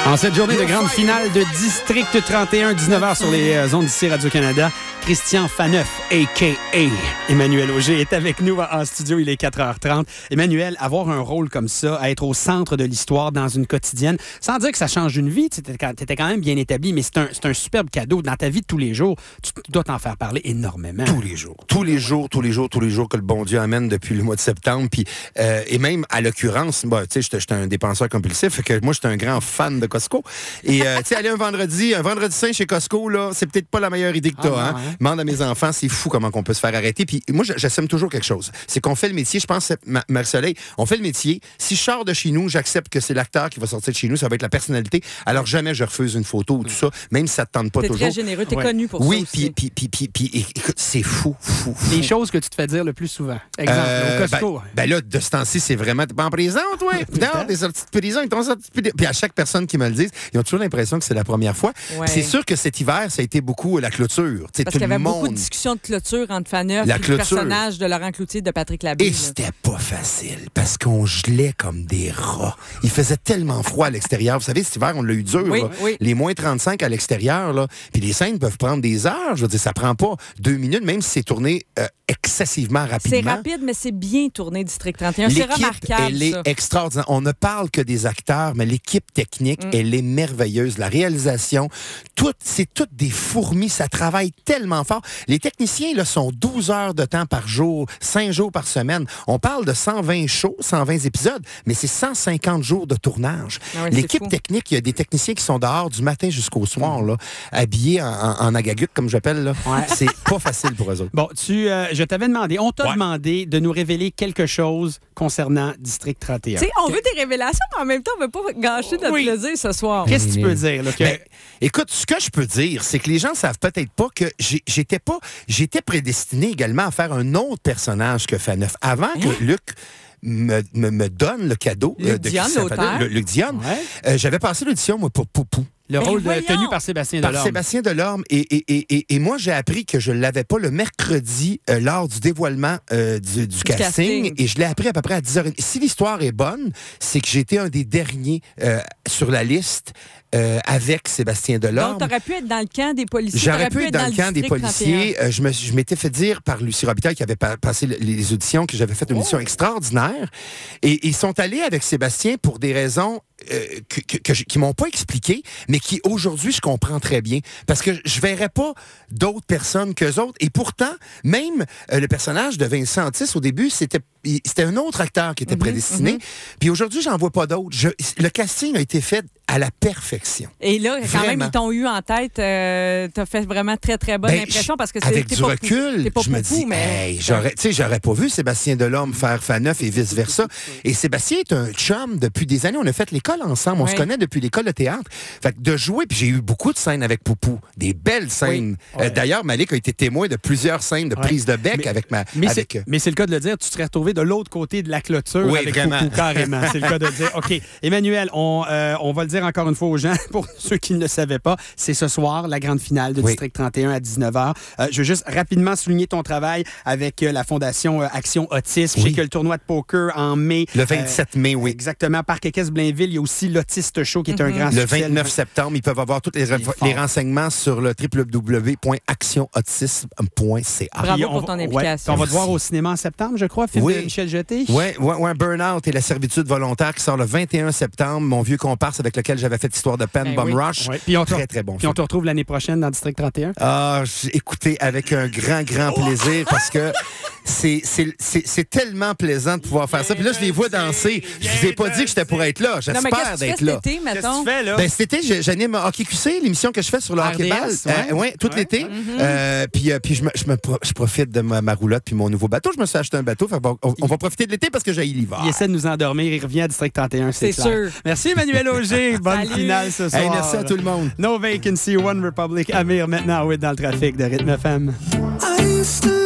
En cette journée de grande finale de District 31, 19h sur les ondes d'ici Radio-Canada, Christian Faneuf, a.k.a. Emmanuel Auger, est avec nous en studio. Il est 4h30. Emmanuel, avoir un rôle comme ça, à être au centre de l'histoire dans une quotidienne, sans dire que ça change une vie, tu étais quand même bien établi, mais c'est un superbe cadeau. Dans ta vie de tous les jours, tu dois t'en faire parler énormément. Tous les jours que le bon Dieu amène depuis le mois de septembre. Puis, et même, à l'occurrence, tu sais, j'étais un dépenseur compulsif, fait que moi, j'étais un grand fan de Costco. Et, tu sais, aller un vendredi saint chez Costco, là, c'est peut-être pas la meilleure idée que t'as, hein? Demande à mes enfants, c'est fou comment on peut se faire arrêter. Puis moi, j'assume toujours quelque chose. C'est qu'on fait le métier, je pense, Marie-Soleil, on fait le métier. Si je sors de chez nous, j'accepte que c'est l'acteur qui va sortir de chez nous, ça va être la personnalité. Alors jamais je refuse une photo ou tout ça, même si ça te tente pas toujours. T'es très généreux, t'es connu pour ça aussi. Oui, puis écoute, c'est fou. Les choses que tu te fais dire le plus souvent. Exemple, au Costco. Ben là, de ce temps-ci, c'est vraiment... T'es pas en prison, toi? Non, t'es sorti de prison, ils t'ont sorti de prison. Puis à chaque personne qui me le dit, ils ont toujours l'impression que c'est la première fois. Ouais. C'est sûr que cet hiver, ça a été beaucoup la clôture. Parce qu'il y avait beaucoup de discussions de clôture entre Faneuf et le personnage de Laurent Cloutier de Patrick Labbé. Et c'était pas facile, parce qu'on gelait comme des rats. Il faisait tellement froid à l'extérieur. Vous savez, cet hiver, on l'a eu dur. Oui. Les moins 35 à l'extérieur, là. Puis les scènes peuvent prendre des heures. Je veux dire, ça prend pas 2 minutes, même si c'est tourné excessivement rapidement. C'est rapide, mais c'est bien tourné, District 31. C'est remarquable, elle est extraordinaire. On ne parle que des acteurs, mais l'équipe technique, elle est merveilleuse. La réalisation, c'est toutes des fourmis. Ça travaille tellement fort. Les techniciens, là, sont 12 heures de temps par jour, 5 jours par semaine. On parle de 120 shows, 120 épisodes, mais c'est 150 jours de tournage. Ah ouais, l'équipe technique, il y a des techniciens qui sont dehors du matin jusqu'au soir, là, habillés en agagut, comme j'appelle. Là. Ouais. C'est pas facile pour eux autres. Bon, je t'avais demandé, on t'a demandé de nous révéler quelque chose concernant District 31. Tu sais, on veut des révélations, mais en même temps, on ne veut pas gâcher notre plaisir ce soir. Qu'est-ce que tu peux dire? Là, écoute, ce que je peux dire, c'est que les gens savent peut-être pas que j'étais prédestiné également à faire un autre personnage que Faneuf. Avant que Luc me donne le cadeau Luc Dionne, j'avais passé l'audition, moi, pour Poupou. Le rôle tenu par Sébastien Delorme. Par Sébastien Delorme. Et moi, j'ai appris que je ne l'avais pas le mercredi lors du dévoilement du casting. Et je l'ai appris à peu près à 10h30. Si l'histoire est bonne, c'est que j'étais un des derniers sur la liste avec Sébastien Delorme. Donc, tu aurais pu être dans le camp des policiers. J'aurais pu être dans le camp des policiers. Je m'étais fait dire par Lucie Robitaille, qui avait passé les auditions, que j'avais fait une audition extraordinaire. Et ils sont allés avec Sébastien pour des raisons qui m'ont pas expliqué, mais qui aujourd'hui je comprends très bien, parce que je verrais pas d'autres personnes qu'eux autres. Et pourtant, même le personnage de Vincent Otis, au début, c'était un autre acteur qui était prédestiné. Puis aujourd'hui, j'en vois pas d'autres. Le casting a été fait à la perfection. Et là, quand même, ils t'ont eu en tête. T'as fait vraiment très, très bonne impression, parce que c'est avec du recul, je me dis, mais j'aurais pas vu Sébastien Delorme faire Faneuf et vice-versa. Et Sébastien est un chum depuis des années. On a fait l'école ensemble. On se connaît depuis l'école de théâtre. Fait que de jouer, puis j'ai eu beaucoup de scènes avec Poupou. Des belles scènes. D'ailleurs, Malik a été témoin de plusieurs scènes de prise de bec mais c'est le cas de le dire, tu serais retrouvé de l'autre côté de la clôture avec Poupou, carrément. C'est le cas de le dire. OK. Emmanuel, on va le dire encore une fois aux gens, pour ceux qui ne le savaient pas, c'est ce soir, la grande finale de District 31 à 19h. Je veux juste rapidement souligner ton travail avec la Fondation Action Autisme. Je sais qu'il y a le tournoi de poker en mai. Le 27 mai, oui. Exactement. Parc Équestre-Blainville, il y a aussi l'Autiste Show qui est un grand succès. Le 29 septembre, ils peuvent avoir tous les renseignements sur le www.actionautisme.ca. Bravo pour ton implication. On va te voir au cinéma en septembre, je crois, film de Michel Jeté. Oui, Burnout et la servitude volontaire qui sort le 21 septembre. Mon vieux comparse avec lequel j'avais fait l'histoire de peine, Bum Rush. Très, très bon film. Puis on te retrouve l'année prochaine dans District 31. Écoutez, avec un grand, grand plaisir, parce que c'est tellement plaisant de pouvoir faire ça. Puis là, je les vois danser. Je vous ai pas dit que j'étais pour être là. J'espère d'être là. Qu'est-ce que tu fais, là? Ben, cet été, j'anime Hockey QC, l'émission que je fais sur le hockey-ball. Tout l'été. Puis je profite de ma roulotte puis mon nouveau bateau. Je me suis acheté un bateau. On va profiter de l'été parce que j'ai l'hiver. Il essaie de nous endormir. Il revient à District 31, c'est clair. Sûr. Merci, Emmanuel Auger. Bonne finale ce soir. Merci à tout le monde. No Vacancy, One Republic. Amir, maintenant, dans le trafic de Rythme FM.